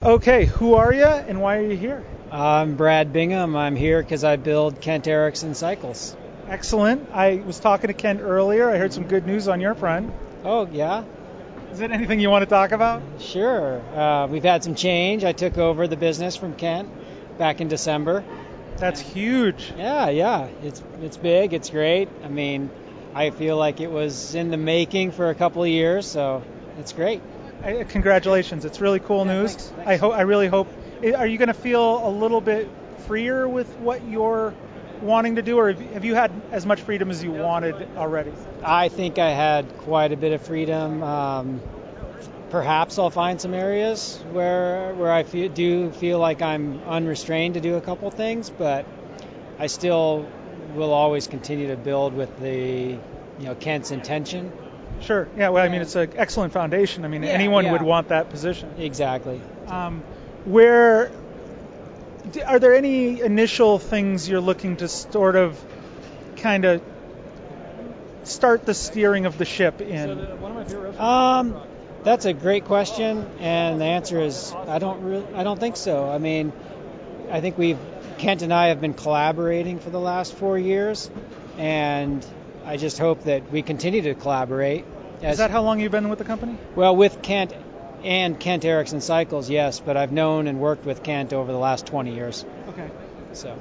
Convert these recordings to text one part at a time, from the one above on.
Okay, who are you and why are you here? I'm Brad Bingham. I'm here because I build Kent Erickson cycles. Excellent. I was talking to Kent earlier. I heard some good news on your front. Oh, yeah? Is it anything you want to talk about? Sure. We've had some change. I took over the business from Kent back in December. That's huge. Yeah. It's big. It's great. I mean, I feel like it was in the making for a couple of years, so it's great. Congratulations. It's really cool news. Thanks. I really hope. Are you going to feel a little bit freer with what you're wanting to do, or have you had as much freedom as you wanted already? I think I had quite a bit of freedom. Perhaps I'll find some areas where I do feel like I'm unrestrained to do a couple things, but I still will always continue to build with the Kent's intention. Sure. Yeah. Well, I mean, it's an excellent foundation. I mean, anyone would want that position. Exactly. Where are there any initial things you're looking to sort of kind of start the steering of the ship in? That's a great question, and the answer is I don't think so. I mean, I think Kent and I have been collaborating for the last 4 years, and I just hope that we continue to collaborate. Is that how long you've been with the company? Well, with Kent and Kent Erickson Cycles, yes, but I've known and worked with Kent over the last 20 years. Okay. So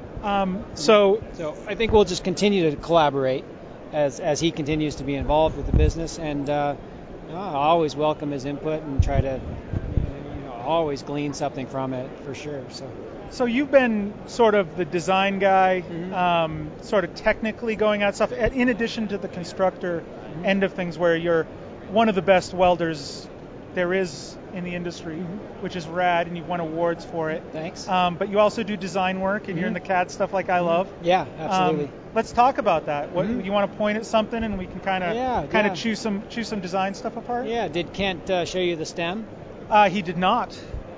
I think we'll just continue to collaborate as he continues to be involved with the business, and I always welcome his input and try to always glean something from it for sure. So you've been sort of the design guy, sort of technically going at stuff, in addition to the constructor end of things, where you're one of the best welders there is in the industry, which is rad, and you've won awards for it. Thanks. But you also do design work, and you're in the CAD stuff like I love. Yeah, absolutely. Let's talk about that. What you want to point at something, and we can kind of chew some design stuff apart? Yeah. Did Kent show you the stem? He did not.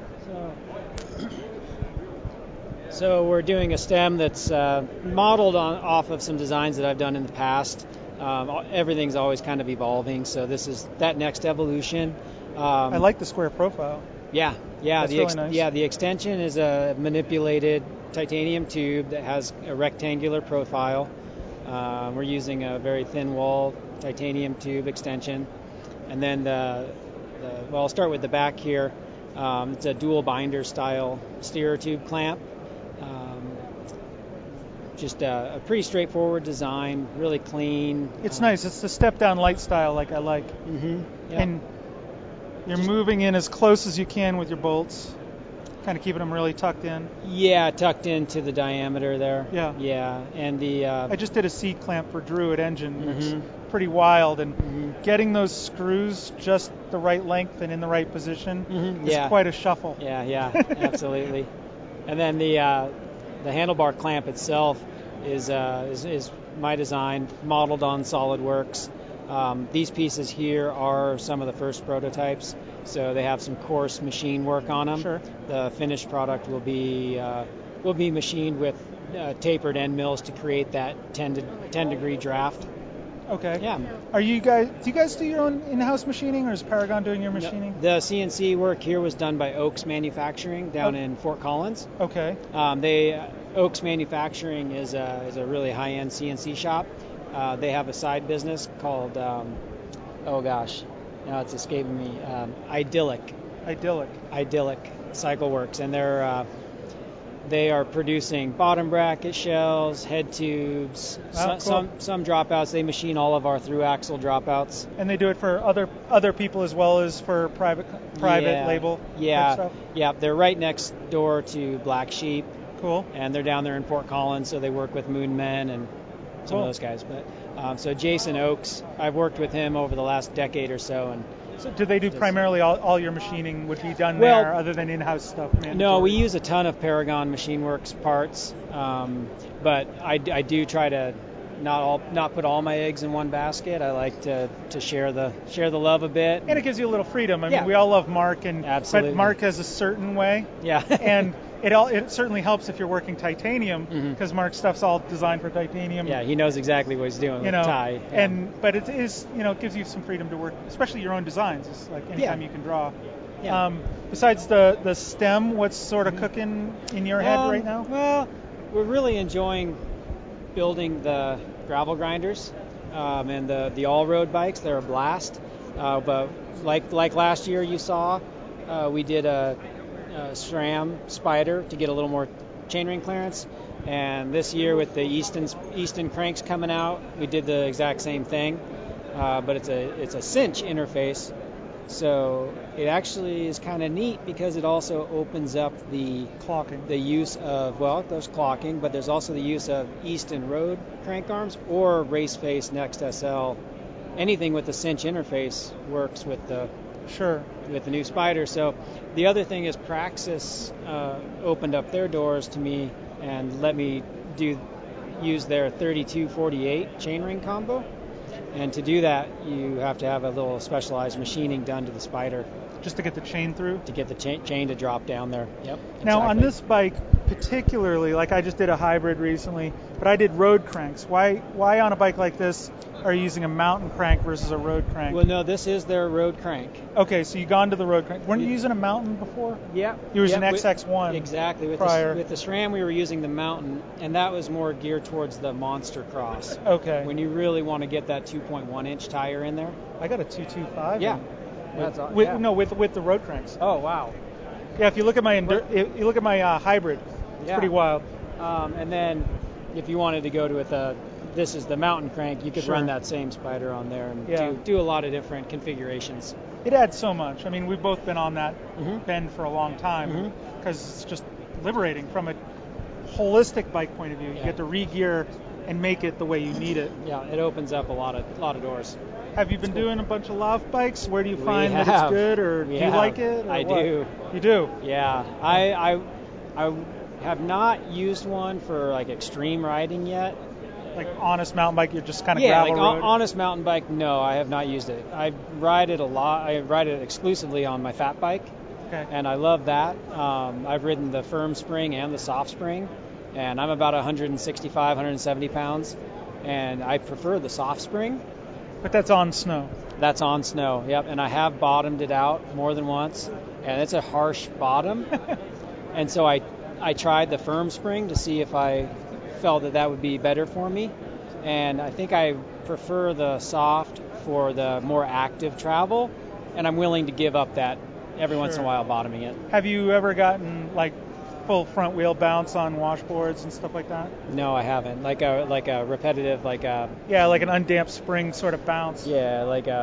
So we're doing a stem that's modeled off of some designs that I've done in the past. Everything's always kind of evolving, so this is that next evolution. I like the square profile. Yeah. That's really nice. Yeah, the extension is a manipulated titanium tube that has a rectangular profile. We're using a very thin wall titanium tube extension, and then I'll start with the back here. It's a dual binder style steerer tube clamp. Just a pretty straightforward design, really clean. It's nice. It's the step down light style like I like. Yeah. And you're moving in as close as you can with your bolts, kind of keeping them really tucked in. Yeah, tucked into the diameter there. Yeah. And I just did a seat clamp for Druid engine. It's pretty wild, and getting those screws just the right length and in the right position is quite a shuffle. Yeah, absolutely. And then the handlebar clamp itself is my design, modeled on SolidWorks. These pieces here are some of the first prototypes, so they have some coarse machine work on them. Sure. The finished product will be machined with tapered end mills to create that 10 degree draft. Okay. Yeah. Do you guys do your own in-house machining, or is Paragon doing your machining? No, the CNC work here was done by Oaks Manufacturing down in Fort Collins. Okay. Oaks Manufacturing is a really high-end CNC shop. They have a side business called it's escaping me. Idyllic Cycle Works, and they are producing bottom bracket shells, head tubes, some dropouts. They machine all of our through axle dropouts. And they do it for other people as well as for private label. Yeah. They're right next door to Black Sheep. Cool. And they're down there in Fort Collins, so they work with Moon Men and some of those guys. But so Jason Oaks, I've worked with him over the last decade or so, and. So do they do primarily all your machining would be done there, other than in-house stuff? Mandatory? No, we use a ton of Paragon Machine Works parts, but I do try to not put all my eggs in one basket. I like to share the love a bit, and it gives you a little freedom. I mean, we all love Mark, absolutely. But Mark has a certain way. Yeah. And it certainly helps if you're working titanium, because Mark's stuff's all designed for titanium. Yeah, he knows exactly what he's doing with tie. Yeah. But it is, it gives you some freedom to work, especially your own designs. It's like anytime you can draw. Yeah. Besides the stem, what's sort of cooking in your head right now? Well, we're really enjoying building the gravel grinders and the all-road bikes. They're a blast. But like last year you saw, we did a SRAM Spider to get a little more chainring clearance. And this year with the Easton cranks coming out, we did the exact same thing. But it's a cinch interface. So it actually is kind of neat because it also opens up the Clocking. The use of, well, there's clocking, but there's also the use of Easton Road crank arms or Raceface Next SL. Anything with the cinch interface works with the new Spider. So the other thing is Praxis opened up their doors to me and let me use their 3248 chainring combo. And to do that, you have to have a little specialized machining done to the Spider. Just to get the chain through? To get the chain to drop down there. Yep. Now, on this bike particularly, like I just did a hybrid recently, but I did road cranks. Why on a bike like this are you using a mountain crank versus a road crank? Well, no, this is their road crank. Okay, so you gone to the road crank. Weren't you using a mountain before? Yeah. You were using XX1. Exactly. With the SRAM, we were using the mountain, and that was more geared towards the monster cross. Okay. When you really want to get that 2.1-inch tire in there. I got a 225. Yeah. With the road cranks. Oh, wow. Yeah, if you look at my hybrid, it's pretty wild. And then if you wanted to go to this is the mountain crank, you could run that same Spider on there and do a lot of different configurations. It adds so much. I mean, we've both been on that bend for a long time because it's just liberating from a holistic bike point of view. You get to re-gear and make it the way you need it. Yeah, it opens up a lot of doors. Have you been doing a bunch of Lauf bikes? Where do you find that it's good, or do you like it? Or I do. You do? Yeah. I have not used one for like extreme riding yet. Like honest mountain bike, you're just kind of gravel road? Honest mountain bike, no, I have not used it. I ride it a lot. I ride it exclusively on my fat bike, and I love that. I've ridden the firm spring and the soft spring, and I'm about 165, 170 pounds, and I prefer the soft spring. But that's on snow. That's on snow, yep. And I have bottomed it out more than once, and it's a harsh bottom. And so I tried the firm spring to see if I felt that would be better for me. And I think I prefer the soft for the more active travel, and I'm willing to give up that every once in a while bottoming it. Have you ever gotten like full front wheel bounce on washboards and stuff like that? No, I haven't. Like a repetitive, like an undamped spring sort of bounce. Yeah,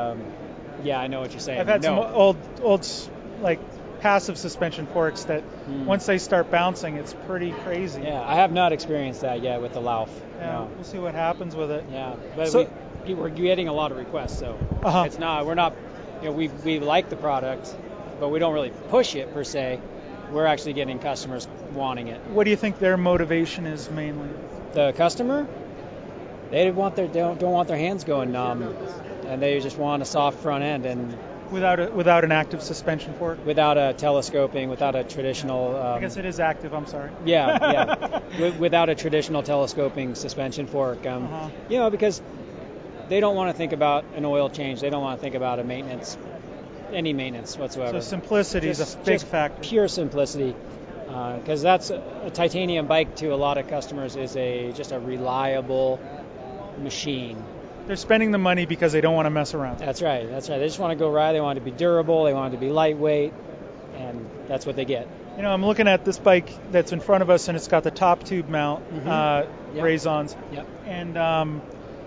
I know what you're saying. I've had some old like passive suspension forks that once they start bouncing, it's pretty crazy. Yeah, I have not experienced that yet with the Lauf. Yeah, no. We'll see what happens with it. Yeah, but we're getting a lot of requests, so it's not. We're not. We like the product, but we don't really push it per se. We're actually getting customers wanting it. What do you think their motivation is mainly? The customer, they don't want their hands going numb, and they just want a soft front end and without an active suspension fork. Without a telescoping, without a traditional. I guess it is active. I'm sorry. Yeah. Without a traditional telescoping suspension fork, because they don't want to think about an oil change. They don't want to think about any maintenance whatsoever. So simplicity is a big factor. Pure simplicity, because that's a titanium bike to a lot of customers is just a reliable machine. They're spending the money because they don't want to mess around. That's right. They just want to go ride. They want it to be durable. They want it to be lightweight, and that's what they get. I'm looking at this bike that's in front of us, and it's got the top tube mount, Raisons. Yep. And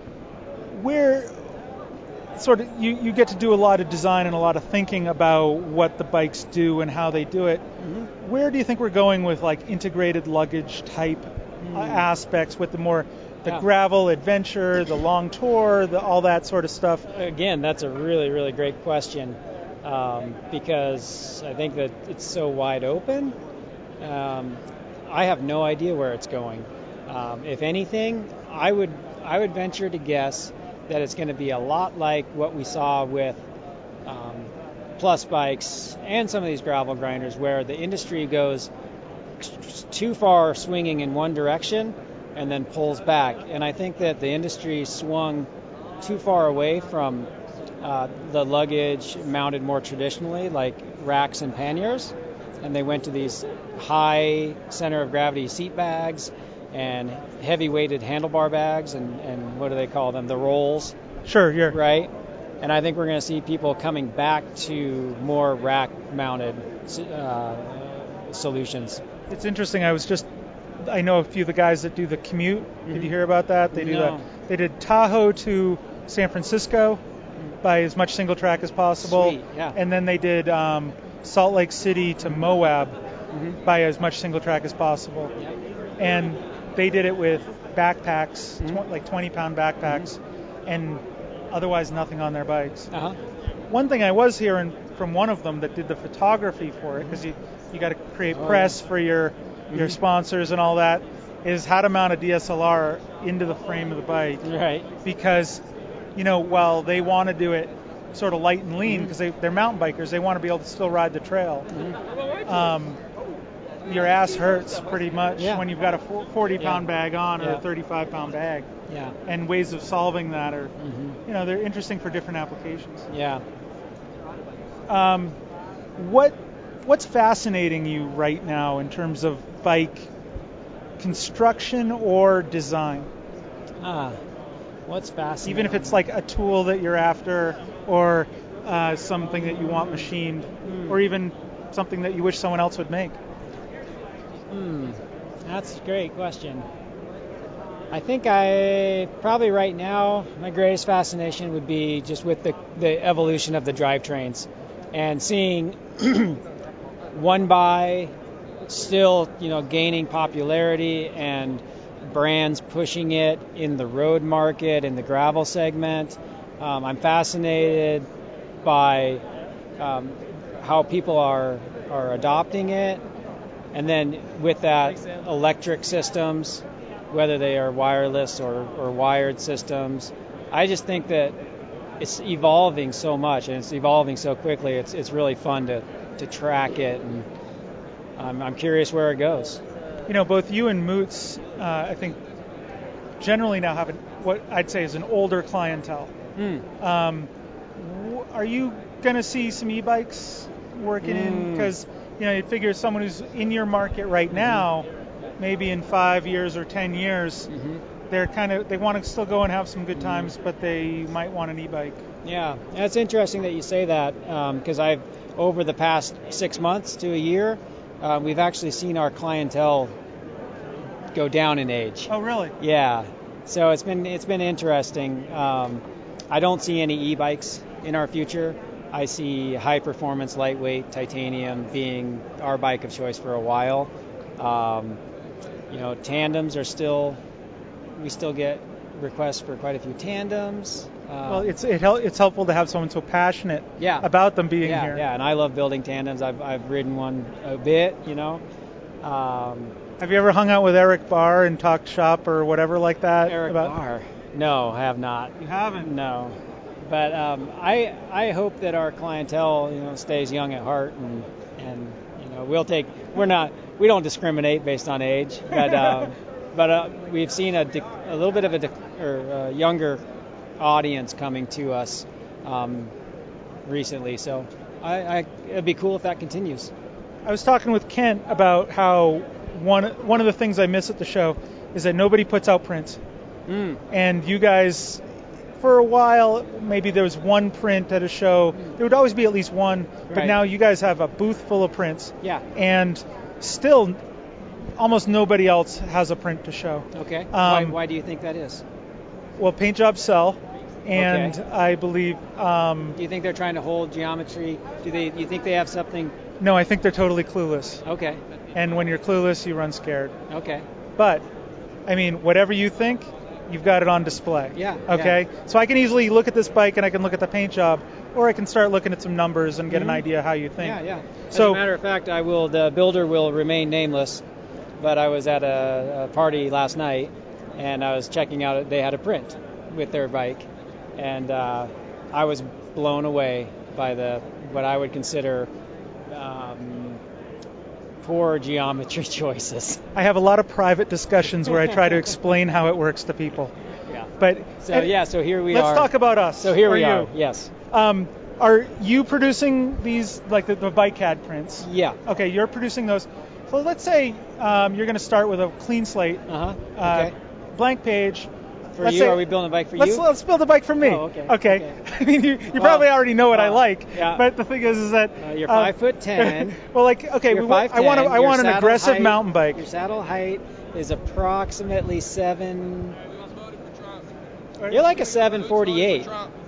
where sort of you get to do a lot of design and a lot of thinking about what the bikes do and how they do it. Where do you think we're going with like integrated luggage type aspects with the gravel adventure, the long tour, all that sort of stuff? Again, that's a really, really great question because I think that it's so wide open. I have no idea where it's going. If anything, I would venture to guess that it's going to be a lot like what we saw with plus bikes and some of these gravel grinders, where the industry goes too far swinging in one direction and then pulls back. And I think that the industry swung too far away from the luggage mounted more traditionally, like racks and panniers, and they went to these high center of gravity seat bags and heavy weighted handlebar bags, and what do they call them? The rolls. Sure, yeah. Right? And I think we're going to see people coming back to more rack mounted solutions. It's interesting. I know a few of the guys that do the commute. Mm-hmm. Did you hear about that? They do that. They did Tahoe to San Francisco by as much single track as possible. Sweet, yeah. And then they did Salt Lake City to Moab by as much single track as possible. Yeah. And they did it with backpacks, like 20-pound backpacks, and otherwise nothing on their bikes. Uh-huh. One thing I was hearing from one of them that did the photography for it, because you got to create press for your sponsors and all that, is how to mount a DSLR into the frame of the bike. Right. Because, while they want to do it sort of light and lean, because they're mountain bikers, they want to be able to still ride the trail. Your ass hurts pretty much when you've got a 40-pound bag on or a 35-pound bag. Yeah. And ways of solving that are, they're interesting for different applications. Yeah. What's fascinating you right now in terms of bike construction or design? What's fascinating? Even if it's like a tool that you're after, or something that you want machined, or even something that you wish someone else would make. That's a great question. I think I probably right now my greatest fascination would be just with the evolution of the drivetrains and seeing one by still gaining popularity and brands pushing it in the road market, in the gravel segment. I'm fascinated by how people are adopting it, and then with that, electric systems, whether they are wireless or wired systems. I just think that it's evolving so much, and it's evolving so quickly. It's really fun to track it, and I'm curious where it goes. Both you and Moots, I think, generally now have what I'd say is an older clientele. Are you going to see some e-bikes working in? Because, you figure someone who's in your market right now, maybe in 5 years or 10 years, they want to still go and have some good times, but they might want an e-bike. Yeah, it's interesting that you say that, because I've, over the past 6 months to a year, we've actually seen our clientele go down in age. Oh, really? Yeah. So it's been interesting. I don't see any e-bikes in our future. I see high performance, lightweight titanium being our bike of choice for a while. Tandems are we still get requests for quite a few tandems. Well, it's helpful to have someone so passionate about them being here. Yeah, and I love building tandems. I've ridden one a bit, Have you ever hung out with Eric Barr and talked shop or whatever like that? Eric Barr? No, I have not. You haven't? No. But I hope that our clientele, stays young at heart, and we don't discriminate based on age, but we've seen a little bit of a younger audience coming to us recently, so it'd be cool if that continues. I was talking with Kent about how one of the things I miss at the show is that nobody puts out prints. And you guys, for a while, maybe there was one print at a show. There would always be at least one, but now you guys have a booth full of prints. Yeah. And still, almost nobody else has a print to show. Okay. Why do you think that is? Well, paint jobs sell, and I believe... do you think they're trying to hold geometry? You think they have something... No, I think they're totally clueless. Okay. And when you're clueless, you run scared. Okay. But, whatever you think, you've got it on display. Yeah. Okay? Yeah. So I can easily look at this bike and I can look at the paint job, or I can start looking at some numbers and get an idea how you think. Yeah. As a matter of fact, the builder will remain nameless, but I was at a party last night, and I was checking out, they had a print with their bike, and I was blown away by what I would consider poor geometry choices. I have a lot of private discussions where I try to explain how it works to people. Yeah. But so here we let's are. Let's talk about us. So here we are. Yes. Are you producing these, like the bike CAD prints? Yeah. Okay, you're producing those. So let's say you're going to start with a clean slate, Okay. blank page. For you, are we building a bike for you? Let's build a bike for me. Oh, okay. I mean, you probably already know what I like. Yeah. But the thing is that you're 5'10". Well, like, okay, You're I want an aggressive height, mountain bike. Your saddle height is approximately 7. You're like a 748.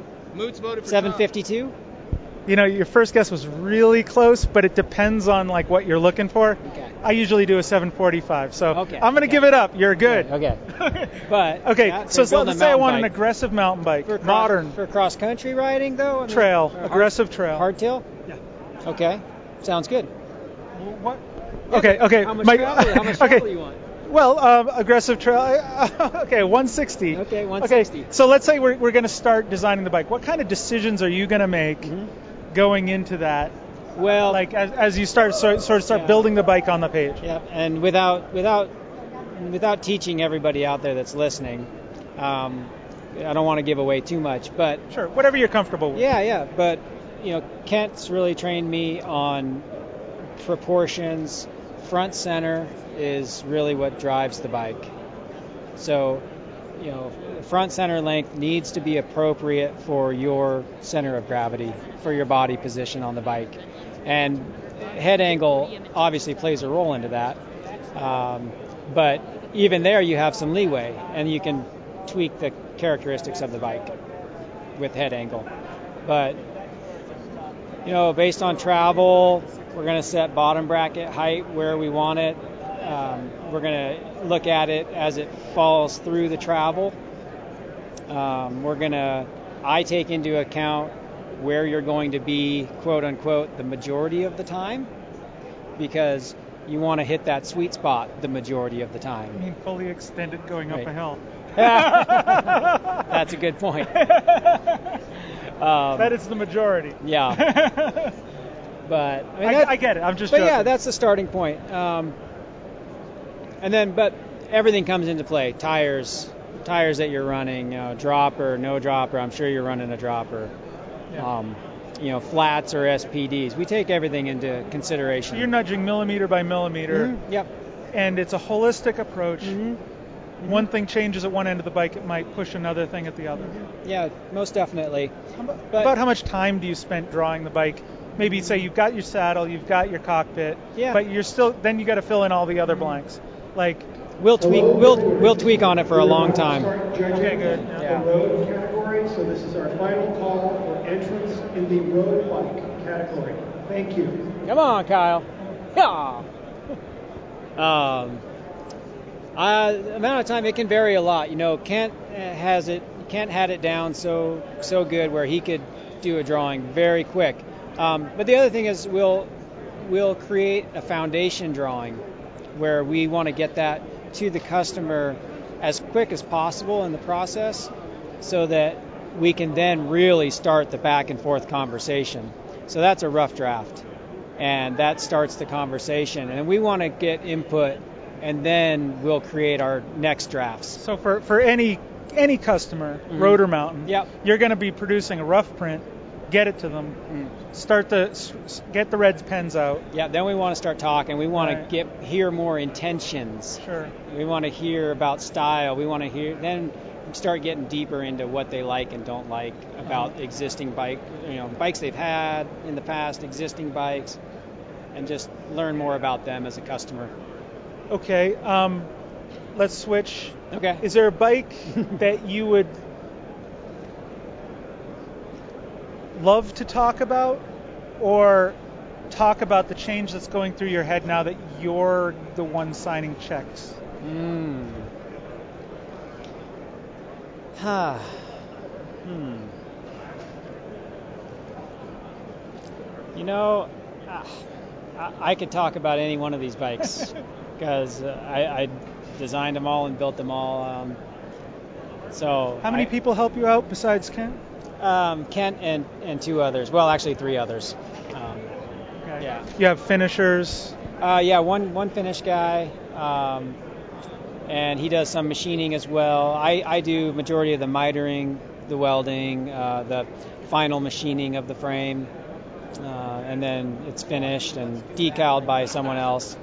752. You know, your first guess was really close, but it depends on like what you're looking for. Okay. I usually do a 745, so Okay. I'm going to give it up. You're good. Okay. But okay, yeah, so let's say I want an bike. aggressive mountain bike, For modern cross country riding though. I mean, trail, aggressive trail. Hardtail. Yeah. Okay. Sounds good. What? Okay. How much travel do you want? Well, aggressive trail. Okay, 160. Okay, 160. Okay, so let's say we're going to start designing the bike. What kind of decisions are you going to make going into that? Well, like as you start building the bike on the page. Yeah, and without teaching everybody out there that's listening, I don't want to give away too much, but sure, whatever you're comfortable with. Yeah, but Kent's really trained me on proportions. Front center is really what drives the bike. So, front center length needs to be appropriate for your center of gravity, for your body position on the bike. And head angle obviously plays a role into that. But even there you have some leeway, and you can tweak the characteristics of the bike with head angle. But, based on travel, we're going to set bottom bracket height where we want it. We're going to look at it as it falls through the travel. I take into account where you're going to be, quote unquote, the majority of the time, because you want to hit that sweet spot the majority of the time. I mean, fully extended going up a hill. That's a good point. That is the majority. Yeah. But I get it. I'm just joking. But yeah, that's the starting point. But everything comes into play. Tires that you're running, dropper, no dropper. I'm sure you're running a dropper. Yeah. Flats or SPDs. We take everything into consideration. So you're nudging millimeter by millimeter. Mm-hmm. Yep. And it's a holistic approach. Mm-hmm. One thing changes at one end of the bike, it might push another thing at the other. Yeah, most definitely. About how much time do you spend drawing the bike? Maybe say you've got your saddle, you've got your cockpit, but then you got to fill in all the other blanks. Like we'll tweak on it for a long time. Okay, good. Yeah. The road category. So this is our final call for entrance in the road bike category. Thank you. Come on, Kyle. Yeah. Amount of time, it can vary a lot. Kent had it down so good where he could do a drawing very quick. But the other thing is we'll create a foundation drawing where we want to get that to the customer as quick as possible in the process so that we can then really start the back and forth conversation. So that's a rough draft, and that starts the conversation. And we want to get input, and then we'll create our next drafts. So for any customer, Rotor Mountain, you're going to be producing a rough print, get it to them, get the red pens out. Yeah, then we want to start talking. We want to hear more intentions. Sure. We want to hear about style. We want to then start getting deeper into what they like and don't like about existing bikes they've had in the past, existing bikes, and just learn more about them as a customer. Okay, let's switch. Okay. Is there a bike that you would love to talk about, or talk about the change that's going through your head now that you're the one signing checks? I could talk about any one of these bikes because I designed them all and built them all. So how many people help you out besides Kent? Kent and two others. Well, actually three others. Okay. Yeah. You have finishers? One finish guy, and he does some machining as well. I do majority of the mitering, the welding, the final machining of the frame, and then it's finished and decaled by someone else.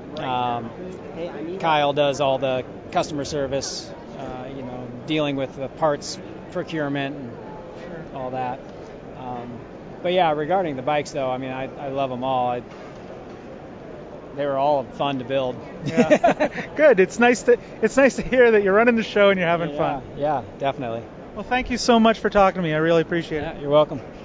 Kyle does all the customer service, dealing with the parts procurement and all that. But yeah, regarding the bikes though, I mean, I love them all. They were all fun to build. Yeah. Good. It's nice to hear that you're running the show and you're having fun. Yeah, definitely. Well, thank you so much for talking to me. I really appreciate it. You're welcome.